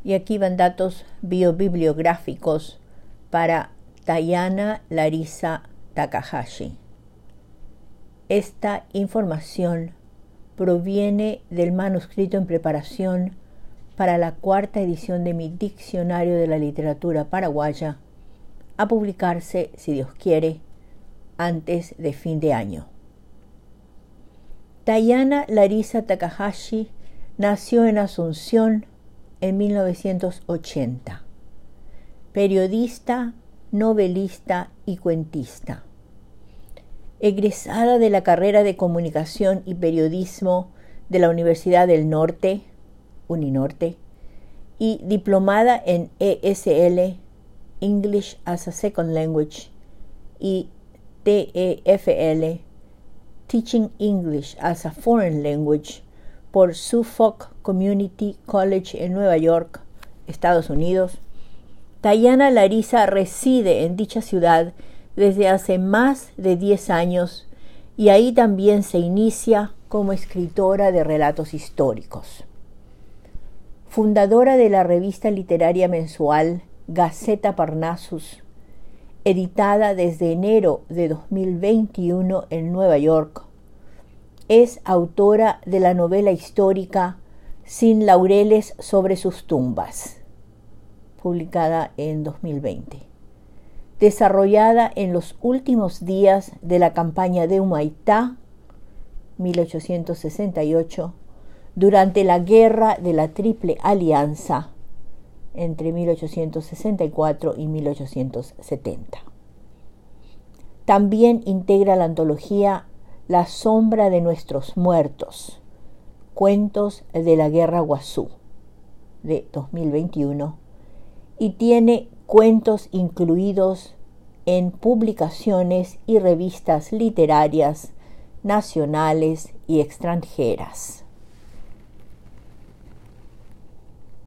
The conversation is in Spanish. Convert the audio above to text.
Y aquí van datos biobibliográficos para Tayana Larisa Takahashi. Esta información proviene del manuscrito en preparación para la 4ª edición de mi Diccionario de la Literatura Paraguaya, a publicarse, si Dios quiere, antes de fin de año. Tayana Larisa Takahashi nació en Asunción en 1980. Periodista, novelista y cuentista. Egresada de la carrera de Comunicación y Periodismo de la Universidad del Norte, Uninorte, y diplomada en ESL, English as a Second Language, y TEFL, Teaching English as a Foreign Language, por Suffolk Community College en Nueva York, Estados Unidos. Tayana Larisa reside en dicha ciudad desde hace más de 10 años y ahí también se inicia como escritora de relatos históricos. Fundadora de la revista literaria mensual Gaceta Parnassus, editada desde enero de 2021 en Nueva York, es autora de la novela histórica Sin laureles sobre sus tumbas, publicada en 2020, desarrollada en los últimos días de la campaña de Humaitá, 1868, durante la Guerra de la Triple Alianza, entre 1864 y 1870. También integra la antología La sombra de nuestros muertos, Cuentos de la Guerra Guazú, de 2021, y tiene cuentos incluidos en publicaciones y revistas literarias nacionales y extranjeras.